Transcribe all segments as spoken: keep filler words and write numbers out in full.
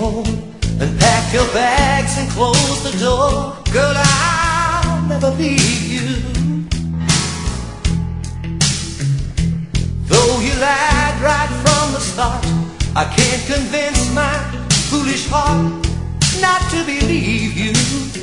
home and pack your bags and close the door. Girl, I'll never leave you. Though you lied right from the start, I can't convince my foolish heart not to believe you.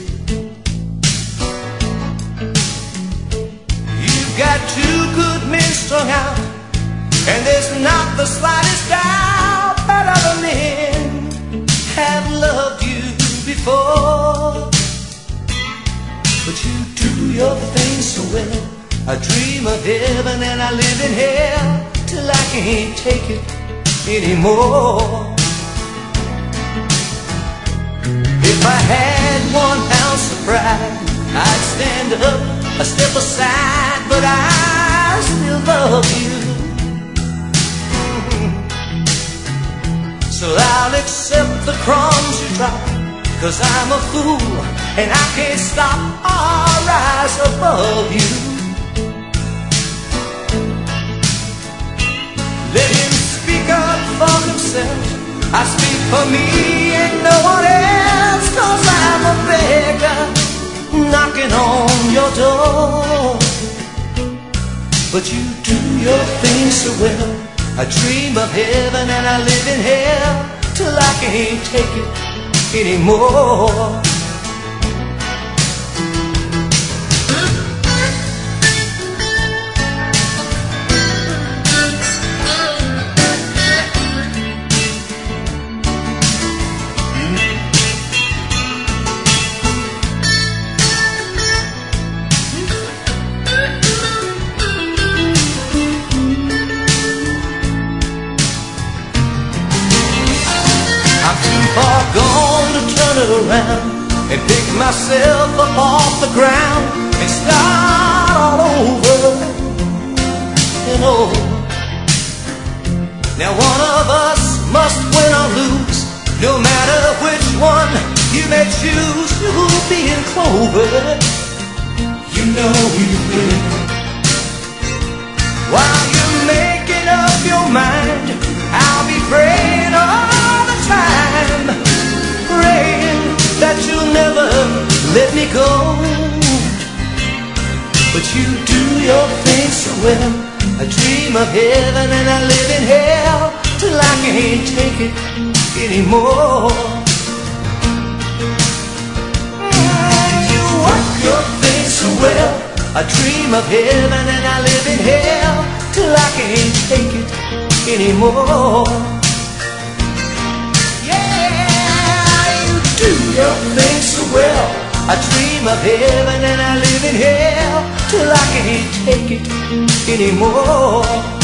You've got two good men strung out, and there's not the slightest doubt that other men have loved you before. But you do your thing so well. I dream of heaven and I live in hell till I can't take it anymore. If I had one ounce of pride, I'd stand up, a step aside, but I still love you. So I'll accept the crumbs you drop, 'cause I'm a fool and I can't stop or rise above you. Let him speak up for himself, I speak for me and no one else, 'cause I'm a beggar knocking on your door. But you do your thing so well. I dream of heaven and I live in hell till I can't take it anymore. Far gone to turn it around and pick myself up off the ground and start all over and over. Now one of us must win or lose, no matter which one you may choose. You'll be in clover, you know you will. While you're making up your mind, I'll be praying all the time, praying that you'll never let me go. But you do your thing so well. I dream of heaven and I live in hell till I can't take it anymore. You work your thing so well. I dream of heaven and I live in hell till I can't take it anymore. Do your thing so well. I dream of heaven and I live in hell till I can't take it anymore.